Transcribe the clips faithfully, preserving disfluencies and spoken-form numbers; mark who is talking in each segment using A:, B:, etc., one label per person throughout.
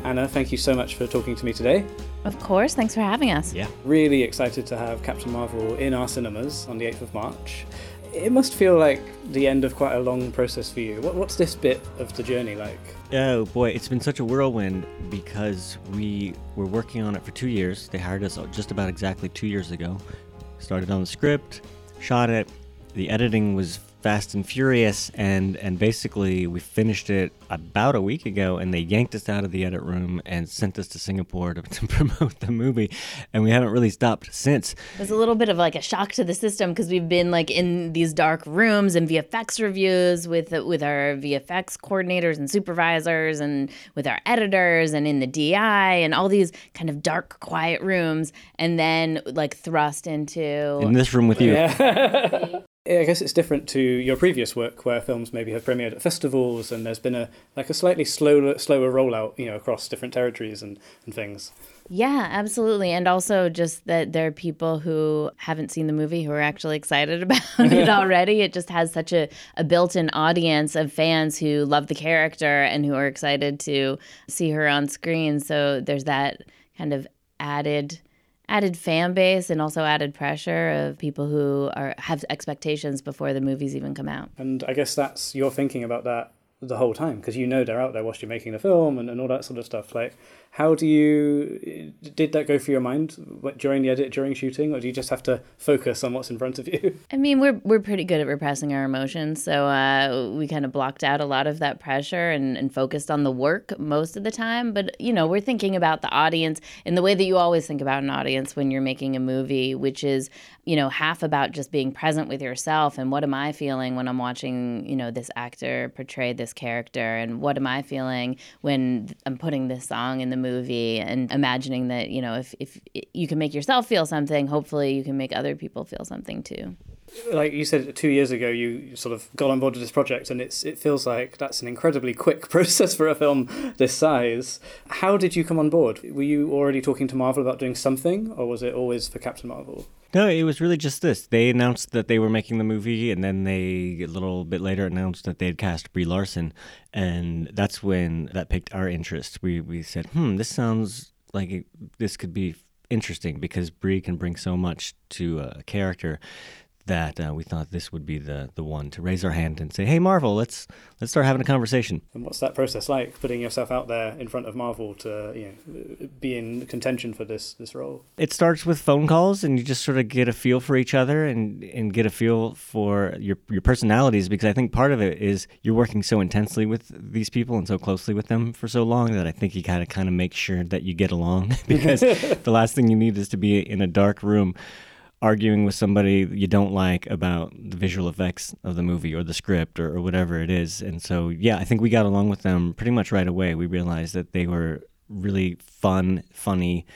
A: Anna, thank you so much for talking to me today.
B: Of course, thanks for having us.
C: Yeah.
A: Really excited to have Captain Marvel in our cinemas on the eighth of March. It must feel like the end of quite a long process for you. What, what's this bit of the journey like?
C: Oh boy, it's been such a whirlwind because we were working on it for two years. They hired us just about exactly two years ago. Started on the script, shot it. The editing was fast and furious, and, and basically we finished it about a week ago, and they yanked us out of the edit room and sent us to Singapore to, to promote the movie, and we haven't really stopped since.
B: It was a little bit of like a shock to the system because we've been like in these dark rooms and V F X reviews with with our V F X coordinators and supervisors and with our editors and in the D I and all these kind of dark, quiet rooms, and then like thrust into...
C: In this room with you.
A: Yeah. I guess it's different to your previous work where films maybe have premiered at festivals and there's been a like a slightly slower slower rollout, you know, across different territories and, and things.
B: Yeah, absolutely. And also just that there are people who haven't seen the movie who are actually excited about it already. It just has such a, a built-in audience of fans who love the character and who are excited to see her on screen. So there's that kind of added... added fan base and also added pressure of people who are have expectations before the movies even come out.
A: And I guess that's you're thinking about that the whole time because you know they're out there whilst you're making the film and, and all that sort of stuff. Like, how do you did that go through your mind during the edit, during shooting, or do you just have to focus on what's in front of you?
B: I mean, we're we're pretty good at repressing our emotions, so uh, we kind of blocked out a lot of that pressure and, and focused on the work most of the time. But you know, we're thinking about the audience in the way that you always think about an audience when you're making a movie, which is, you know, half about just being present with yourself and what am I feeling when I'm watching, you know, this actor portray this character, and what am I feeling when I'm putting this song in the movie, and imagining that, you know, if, if you can make yourself feel something, hopefully you can make other people feel something too.
A: Like you said, two years ago, you sort of got on board with this project, and it's it feels like that's an incredibly quick process for a film this size. How did you come on board? Were you already talking to Marvel about doing something, or was it always for Captain Marvel?
C: No, it was really just this. They announced that they were making the movie, and then they, a little bit later, announced that they had cast Brie Larson, and that's when that piqued our interest. We we said, hmm, this sounds like it, this could be interesting because Brie can bring so much to a character that uh, we thought this would be the the one to raise our hand and say, hey, Marvel, let's let's start having a conversation.
A: And what's that process like, putting yourself out there in front of Marvel to, you know, be in contention for this this role?
C: It starts with phone calls, and you just sort of get a feel for each other and, and get a feel for your your personalities, because I think part of it is you're working so intensely with these people and so closely with them for so long that I think you gotta kind of make sure that you get along because the last thing you need is to be in a dark room arguing with somebody you don't like about the visual effects of the movie or the script or, or whatever it is. And so, yeah, I think we got along with them pretty much right away. We realized that they were really fun, funny,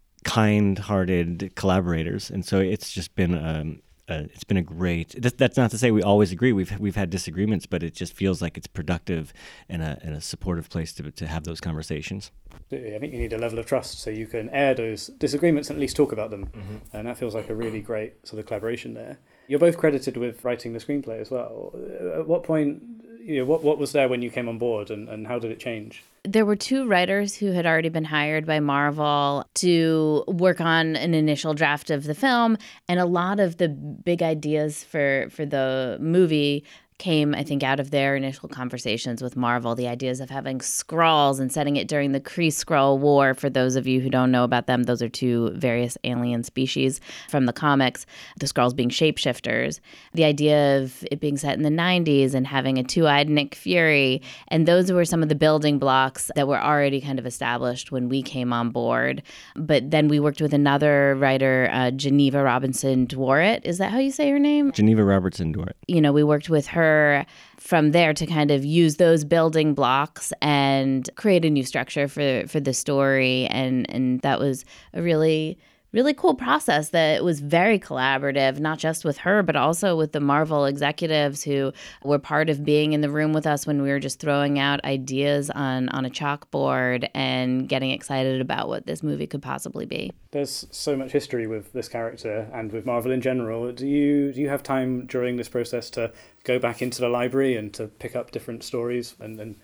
C: kind-hearted collaborators. And so it's just been um, uh, it's been a great. That's not to say we always agree. We've we've had disagreements, but it just feels like it's productive and a and a supportive place to to have those conversations.
A: I think you need a level of trust so you can air those disagreements and at least talk about them.
C: Mm-hmm.
A: And that feels like a really great sort of collaboration there. You're both credited with writing the screenplay as well. At what point, you know, what, what was there when you came on board, and, and how did it change?
B: There were two writers who had already been hired by Marvel to work on an initial draft of the film, and a lot of the big ideas for, for the movie came, I think, out of their initial conversations with Marvel. The ideas of having Skrulls and setting it during the Kree-Skrull War. For those of you who don't know about them, those are two various alien species from the comics, the Skrulls being shapeshifters. The idea of it being set in the nineties and having a two-eyed Nick Fury. And those were some of the building blocks that were already kind of established when we came on board. But then we worked with another writer, uh, Geneva Robinson Dworet. Is that how you say her name?
C: Geneva Robertson Dworet.
B: You know, we worked with her from there to kind of use those building blocks and create a new structure for for the story. And, and that was a really, really cool process that was very collaborative, not just with her, but also with the Marvel executives who were part of being in the room with us when we were just throwing out ideas on, on a chalkboard and getting excited about what this movie could possibly be.
A: There's so much history with this character and with Marvel in general. Do you do you have time during this process to go back into the library and to pick up different stories and, and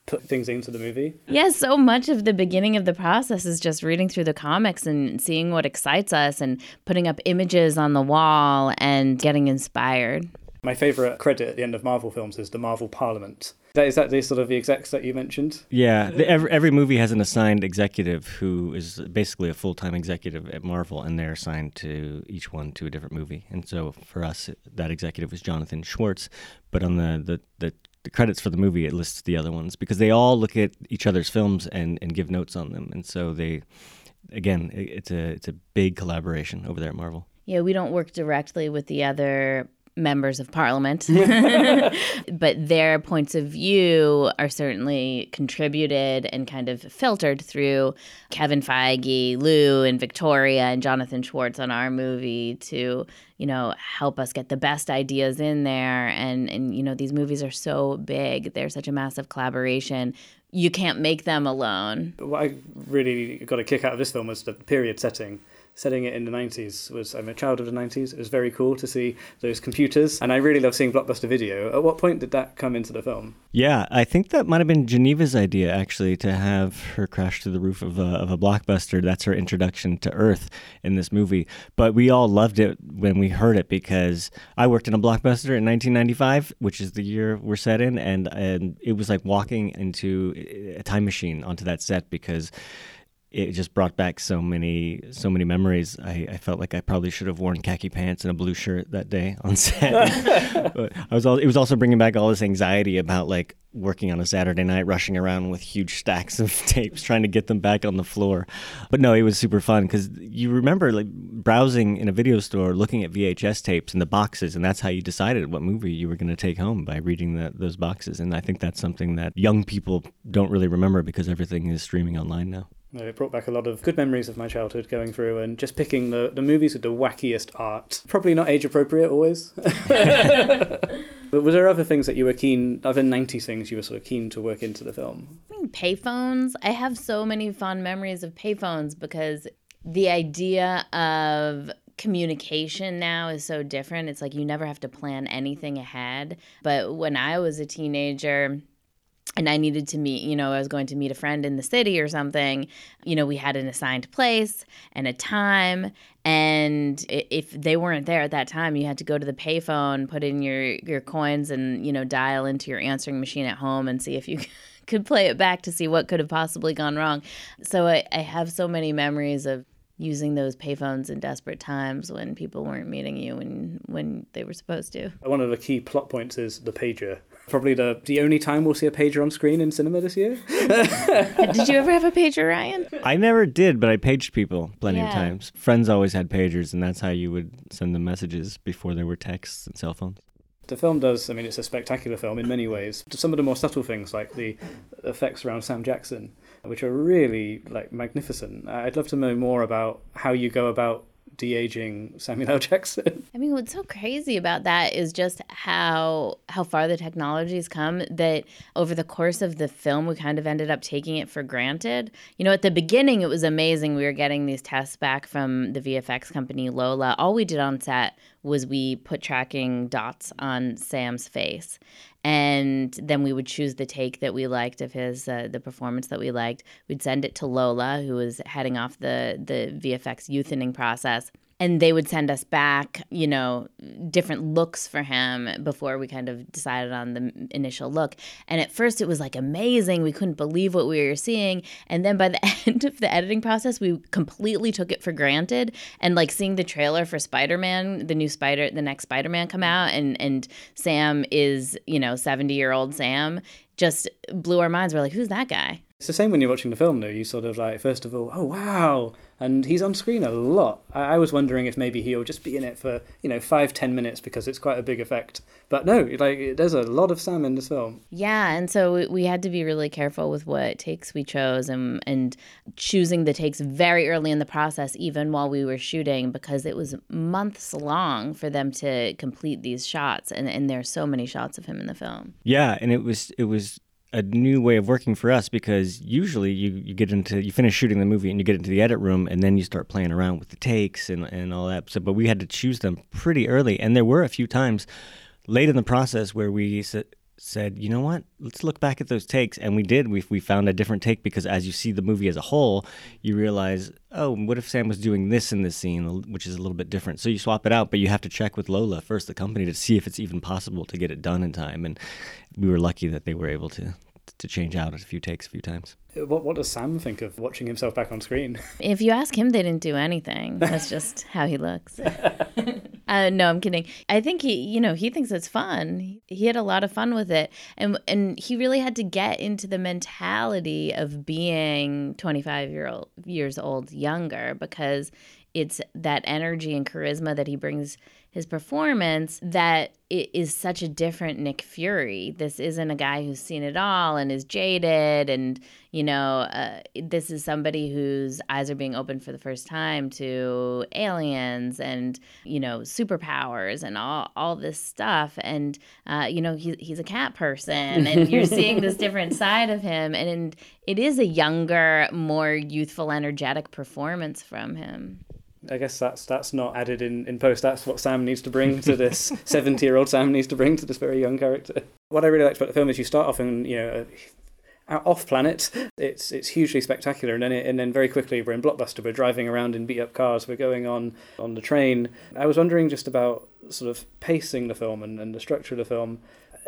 A: put things into the movie.
B: Yeah, so much of the beginning of the process is just reading through the comics and seeing what excites us and putting up images on the wall and getting inspired.
A: My favourite credit at the end of Marvel films is the Marvel Parliament. Is that the sort of the execs that you mentioned?
C: Yeah, the, every, every movie has an assigned executive who is basically a full-time executive at Marvel, and they're assigned to each one to a different movie. And so for us, that executive was Jonathan Schwartz, but on the, the, the, the credits for the movie, it lists the other ones, because they all look at each other's films and, and give notes on them. And so they, again, it, it's a it's a big collaboration over there at Marvel.
B: Yeah, we don't work directly with the other members of Parliament, but their points of view are certainly contributed and kind of filtered through Kevin Feige, Lou, and Victoria, and Jonathan Schwartz on our movie to, you know, help us get the best ideas in there. And, and you know, these movies are so big. They're such a massive collaboration. You can't make them alone.
A: What I really got a kick out of this film was the period setting. Setting it in the nineties was, I'm a child of the nineties. It was very cool to see those computers. And I really love seeing Blockbuster Video. At what point did that come into the film?
C: Yeah, I think that might have been Geneva's idea, actually, to have her crash through the roof of a, of a Blockbuster. That's her introduction to Earth in this movie. But we all loved it when we heard it, because I worked in a Blockbuster in nineteen ninety-five, which is the year we're set in. And, and it was like walking into a time machine onto that set, because it just brought back so many so many memories. I, I felt like I probably should have worn khaki pants and a blue shirt that day on set. But I was all, it was also bringing back all this anxiety about like working on a Saturday night, rushing around with huge stacks of tapes, trying to get them back on the floor. But no, it was super fun, because you remember like browsing in a video store, looking at V H S tapes and the boxes, and that's how you decided what movie you were going to take home, by reading the, those boxes. And I think that's something that young people don't really remember, because everything is streaming online now.
A: It brought back a lot of good memories of my childhood, going through and just picking the, the movies with the wackiest art. Probably not age appropriate always. But was there other things that you were keen, other nineties things you were sort of keen to work into the film?
B: I mean, payphones. I have so many fond memories of payphones, because the idea of communication now is so different. It's like you never have to plan anything ahead. But when I was a teenager and I needed to meet, you know, I was going to meet a friend in the city or something, you know, we had an assigned place and a time. And if they weren't there at that time, you had to go to the payphone, put in your, your coins and, you know, dial into your answering machine at home and see if you could play it back to see what could have possibly gone wrong. So I, I have so many memories of using those payphones in desperate times when people weren't meeting you when, when they were supposed to.
A: One of the key plot points is the pager. Probably the, the only time we'll see a pager on screen in cinema this year.
B: Did you ever have a pager, Ryan?
C: I never did, but I paged people plenty
B: Yeah.
C: of times. Friends always had pagers, and that's how you would send them messages before there were texts and cell phones.
A: The film does, I mean, it's a spectacular film in many ways. Some of the more subtle things, like the effects around Sam Jackson, which are really, like, magnificent. I'd love to know more about how you go about de-aging Samuel L. Jackson.
B: I mean, what's so crazy about that is just how how far the technology's come, that over the course of the film, we kind of ended up taking it for granted. You know, at the beginning, it was amazing. We were getting these tests back from the V F X company Lola. All we did on set was we put tracking dots on Sam's face. And then we would choose the take that we liked of his, uh, the performance that we liked. We'd send it to Lola, who was heading off the, the V F X youthaning process. And they would send us back, you know, different looks for him before we kind of decided on the initial look. And at first it was like amazing. We couldn't believe what we were seeing. And then by the end of the editing process, we completely took it for granted. And like seeing the trailer for Spider-Man, the new Spider, the next Spider-Man come out, and, and Sam is, you know, seventy-year-old Sam, just blew our minds. We're like, who's that guy?
A: It's the same when you're watching the film, though. You sort of like, first of all, oh, wow. And he's on screen a lot. I, I was wondering if maybe he'll just be in it for, you know, five, ten minutes because it's quite a big effect. But no, like, there's a lot of Sam in this film.
B: Yeah, and so we, we had to be really careful with what takes we chose, and, and choosing the takes very early in the process, even while we were shooting, because it was months long for them to complete these shots. And, and there's so many shots of him in the film.
C: Yeah, and it was it was a new way of working for us, because usually you, you get into, you finish shooting the movie and you get into the edit room and then you start playing around with the takes and, and all that. So, but we had to choose them pretty early. And there were a few times late in the process where we said, said, you know what, let's look back at those takes. And we did. We, we found a different take because as you see the movie as a whole, you realize, oh, what if Sam was doing this in this scene, which is a little bit different. So you swap it out, but you have to check with Lola first, the company, to see if it's even possible to get it done in time. And we were lucky that they were able to to change out a few takes a few times.
A: What what does Sam think of watching himself back on screen?
B: If you ask him, they didn't do anything. That's just how he looks. uh, no, I'm kidding. I think he, you know, he thinks it's fun. He had a lot of fun with it. And and he really had to get into the mentality of being twenty-five year old, years old younger, because it's that energy and charisma that he brings his performance that it is such a different Nick Fury. This isn't a guy who's seen it all and is jaded, and you know, uh, this is somebody whose eyes are being opened for the first time to aliens and, you know, superpowers and all all this stuff. And uh, you know, he, he's a cat person, and you're seeing this different side of him, and, and it is a younger, more youthful, energetic performance from him.
A: I guess that's that's not added in, in post. That's what Sam needs to bring to this seventy-year-old Sam needs to bring to this very young character. What I really liked about the film is you start off in, you know, off planet. It's it's hugely spectacular, and then it, and then very quickly we're in Blockbuster. We're driving around in beat up cars. We're going on on the train. I was wondering just about sort of pacing the film and, and the structure of the film.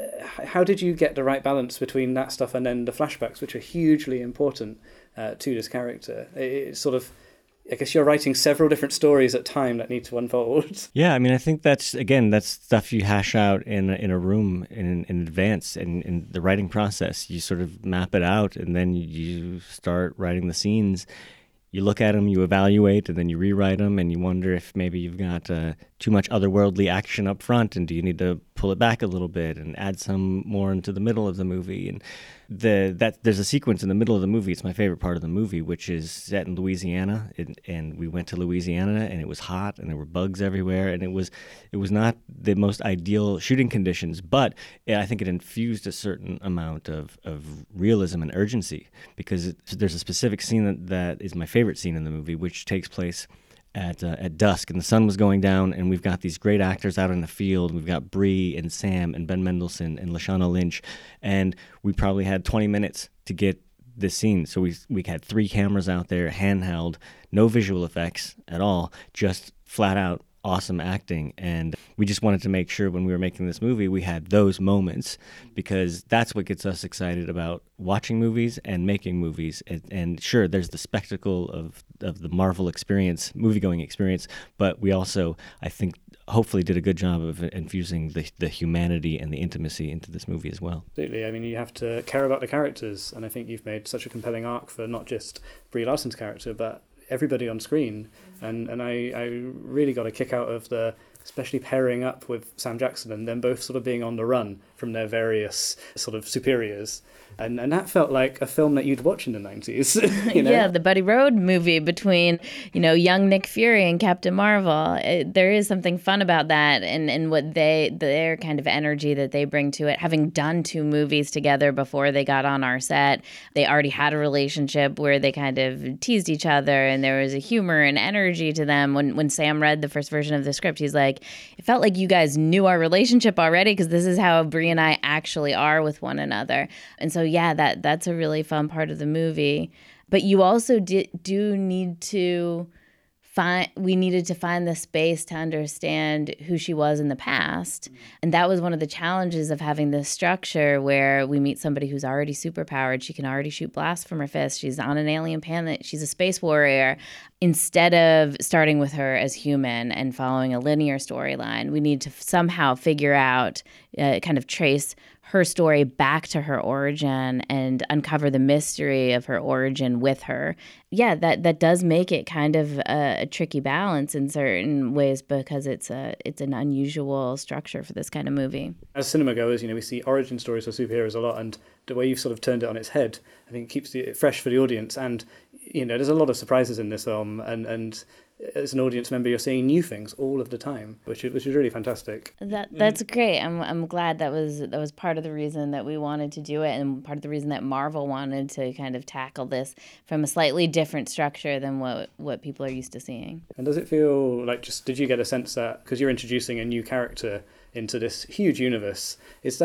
A: How did you get the right balance between that stuff and then the flashbacks, which are hugely important uh, to this character? It, it's sort of, I guess you're writing several different stories at time that need to unfold.
C: Yeah, I mean, I think that's, again, that's stuff you hash out in a, in a room in, in advance, in, in the writing process. You sort of map it out, and then you start writing the scenes. You look at them, you evaluate, and then you rewrite them, and you wonder if maybe you've got uh, too much otherworldly action up front, and do you need to pull it back a little bit and add some more into the middle of the movie. And the that there's a sequence in the middle of the movie. It's my favorite part of the movie, which is set in Louisiana. It, and we went to Louisiana, and it was hot, and there were bugs everywhere, and it was it was not the most ideal shooting conditions. But I think it infused a certain amount of, of realism and urgency, because it, there's a specific scene that, that is my favorite scene in the movie, which takes place at uh, at dusk, and the sun was going down, and we've got these great actors out in the field. We've got Bree and Sam and Ben Mendelsohn and Lashana Lynch, and we probably had twenty minutes to get this scene. So we we had three cameras out there, handheld, no visual effects at all, just flat out awesome acting. And we just wanted to make sure when we were making this movie, we had those moments, because that's what gets us excited about watching movies and making movies. And, and sure, there's the spectacle of, of the Marvel experience, movie-going experience, but we also, I think, hopefully did a good job of infusing the, the humanity and the intimacy into this movie as well.
A: Absolutely. I mean, you have to care about the characters, and I think you've made such a compelling arc for not just Brie Larson's character, but everybody on screen. And and I, I really got a kick out of the, especially pairing up with Sam Jackson and them both sort of being on the run from their various sort of superiors. And and that felt like a film that you'd watch in the nineties. You know?
B: Yeah, the Buddy Road movie between, you know, young Nick Fury and Captain Marvel. It, there is something fun about that, and, and what they, their kind of energy that they bring to it. Having done two movies together before they got on our set, they already had a relationship where they kind of teased each other, and there was a humor and energy to them. When, when Sam read the first version of the script, he's like, it felt like you guys knew our relationship already, because this is how Brie and I actually are with one another. And so, yeah, that that's a really fun part of the movie. But you also di- do need to find, we needed to find the space to understand who she was in the past. And that was one of the challenges of having this structure where we meet somebody who's already superpowered. She can already shoot blasts from her fist. She's on an alien planet. She's a space warrior. Instead of starting with her as human and following a linear storyline, we need to somehow figure out, uh, kind of trace her story back to her origin and uncover the mystery of her origin with her. Yeah, that, that does make it kind of a, a tricky balance in certain ways, because it's a it's an unusual structure for this kind of movie.
A: As cinema goers, you know, we see origin stories for superheroes a lot, and the way you've sort of turned it on its head, I think keeps it fresh for the audience. And, you know, there's a lot of surprises in this film, and, and as an audience member, you're seeing new things all of the time, which is, which is really fantastic.
B: That that's great. I'm I'm glad that was that was part of the reason that we wanted to do it, and part of the reason that Marvel wanted to kind of tackle this from a slightly different structure than what what people are used to seeing.
A: And does it feel like, just did you get a sense that, because you're introducing a new character into this huge universe, is that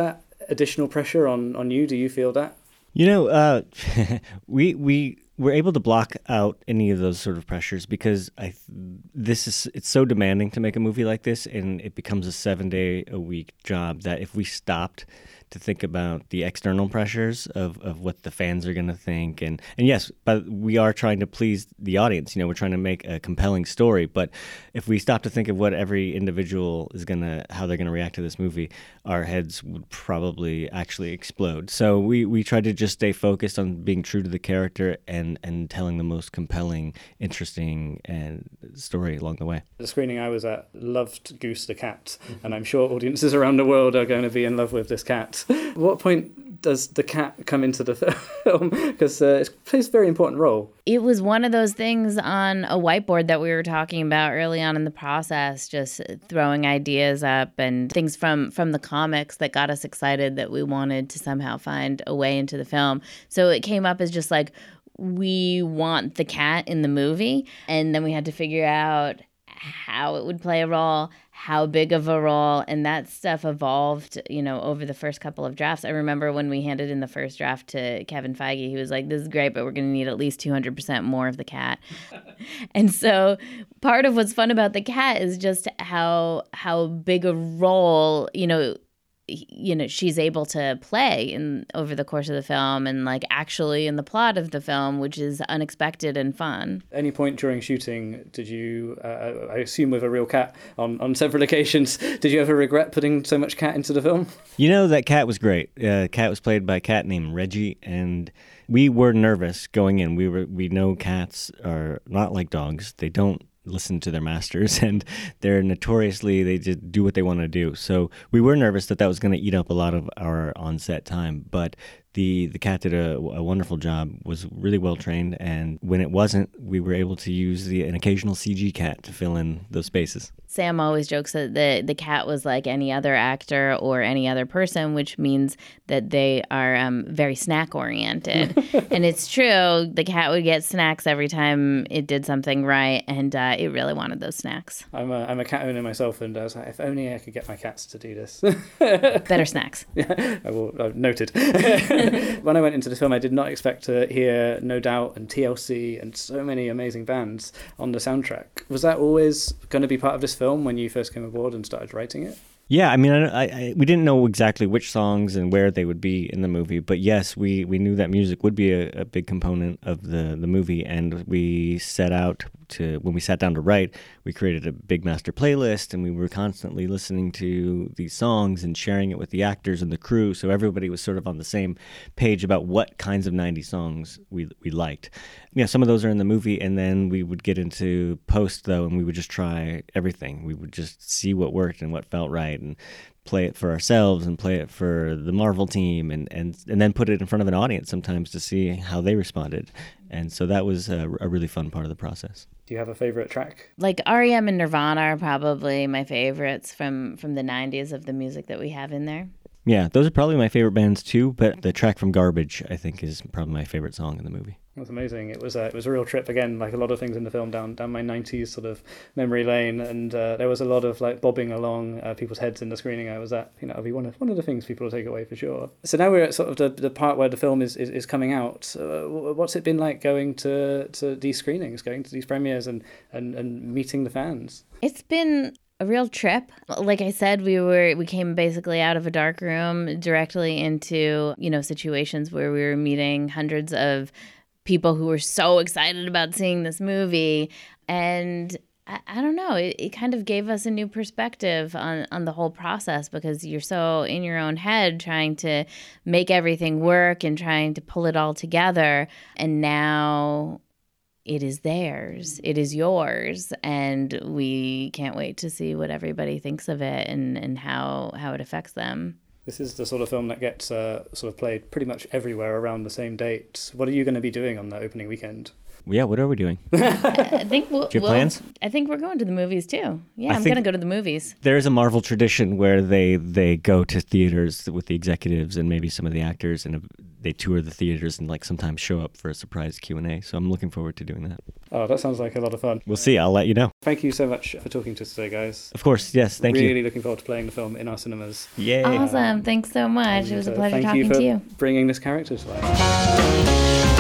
A: additional pressure on, on you? Do you feel that?
C: You know, uh, we we were able to block out any of those sort of pressures because I this is it's so demanding to make a movie like this, and it becomes a seven day a week job that if we stopped to think about the external pressures of, of what the fans are going to think. And, and yes, but we are trying to please the audience. You know, we're trying to make a compelling story. But if we stop to think of what every individual is going to, how they're going to react to this movie, our heads would probably actually explode. So we, we try to just stay focused on being true to the character and, and telling the most compelling, interesting and story along the way.
A: The screening I was at loved Goose the cat, and I'm sure audiences around the world are going to be in love with this cat. At what point does the cat come into the film? Because uh, it plays a very important role.
B: It was one of those things on a whiteboard that we were talking about early on in the process, just throwing ideas up and things from, from the comics that got us excited that we wanted to somehow find a way into the film. So it came up as just like, we want the cat in the movie, and then we had to figure out how it would play a role, how big of a role, and that stuff evolved, you know, over the first couple of drafts. I remember when we handed in the first draft to Kevin Feige, he was like, this is great, but we're going to need at least two hundred percent more of the cat. And so part of what's fun about the cat is just how how big a role, you know, you know, she's able to play in over the course of the film and like actually in the plot of the film, which is unexpected and fun.
A: Any point during shooting did you, uh, I assume with a real cat on, on several occasions, did you ever regret putting so much cat into the film?
C: You know, that cat was great. Uh, cat was played by a cat named Reggie, and we were nervous going in. We were we know cats are not like dogs. They don't listen to their masters, and they're notoriously, they just do what they want to do. So we were nervous that that was going to eat up a lot of our on-set time, but the the cat did a, a wonderful job, was really well trained, and when it wasn't, we were able to use the an occasional C G cat to fill in those spaces.
B: Sam always jokes that the, the cat was like any other actor or any other person, which means that they are um, very snack-oriented. And it's true, the cat would get snacks every time it did something right, and uh, it really wanted those snacks.
A: I'm a, I'm a cat owner myself, and I was like, if only I could get my cats to do this.
B: Better snacks.
A: Yeah, I will, I've noted. When I went into the film, I did not expect to hear No Doubt and T L C and so many amazing bands on the soundtrack. Was that always going to be part of this film when you first came aboard and started writing it?
C: Yeah, I mean, I, I, we didn't know exactly which songs and where they would be in the movie, but yes, we, we knew that music would be a, a big component of the, the movie, and we set out to, when we sat down to write, we created a big master playlist, and we were constantly listening to these songs and sharing it with the actors and the crew, so everybody was sort of on the same page about what kinds of nineties songs we we liked. Yeah, some of those are in the movie, and then we would get into post, though, and we would just try everything. We would just see what worked and what felt right, and play it for ourselves and play it for the Marvel team, and, and, and then put it in front of an audience sometimes to see how they responded. And so that was a, a really fun part of the process.
A: Do you have a favorite track?
B: Like R E M and Nirvana are probably my favorites from, from the nineties of the music that we have in there.
C: Yeah, those are probably my favorite bands too, but the track from Garbage, I think, is probably my favorite song in the movie.
A: That's amazing. It was a, it was a real trip, again, like a lot of things in the film, down down my nineties sort of memory lane, and uh, there was a lot of like bobbing along uh, people's heads in the screening I was at. You know, it'll be one of one of the things people will take away for sure. So now we're at sort of the, the part where the film is, is, is coming out. Uh, what's it been like going to, to these screenings, going to these premieres and, and, and meeting the fans?
B: It's been a real trip. Like I said, we were we came basically out of a dark room directly into, you know, situations where we were meeting hundreds of people who were so excited about seeing this movie. And I, I don't know, it, it kind of gave us a new perspective on, on the whole process, because you're so in your own head trying to make everything work and trying to pull it all together. And now it is theirs. It is yours. And we can't wait to see what everybody thinks of it and, and how, how it affects them.
A: This is the sort of film that gets uh, sort of played pretty much everywhere around the same date. What are you going to be doing on the opening weekend?
C: Yeah, what are we doing?
B: I think we'll,
C: Do you have
B: we'll,
C: plans?
B: I think we're going to the movies too. Yeah,
C: I
B: I'm
C: think-
B: going to go to the movies.
C: There's a Marvel tradition where they, they go to theaters with the executives and maybe some of the actors, and they tour the theaters and like sometimes show up for a surprise Q and A. So I'm looking forward to doing that.
A: Oh, that sounds like a lot of fun.
C: We'll see. I'll let you know.
A: Thank you so much for talking to us today, guys.
C: Of course. Yes. Thank
A: really
C: you.
A: looking forward to playing the film in our cinemas.
C: Yay.
B: Awesome. Thanks so much. It was a
A: And, uh,
B: pleasure
A: thank
B: talking
A: you for
B: to you.
A: bringing this character to life.